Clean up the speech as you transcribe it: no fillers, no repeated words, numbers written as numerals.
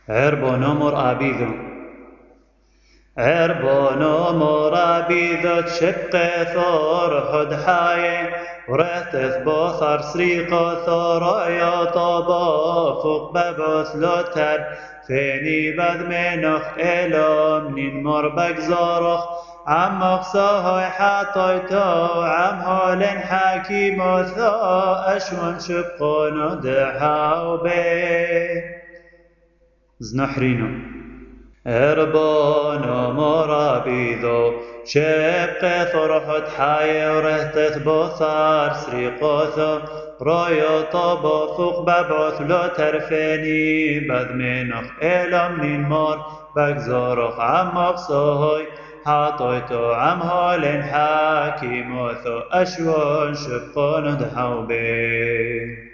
عربون مر أبيذو عربون مر أبيذو تشق ثور هد حاي ورثث بوثر سريق ثور يا طبا فوق ببوث لوتر فيني بذ منخ إلوم نين مربك زارخ عم مقصاهي حطيتو عم هولن حكيمو ثو أشون شبقون دحاو بي زنحرينو عربون مرابيذو شبق فرحت حي ورهتت بوثار سريقوثو رايو طبا فوق ببعث لو ترفيني بذ منخ إلم نين مار بكزارخ عم مقصاهي حطيتو عم هولن حكيموثو أشوان شبقون دحاو بي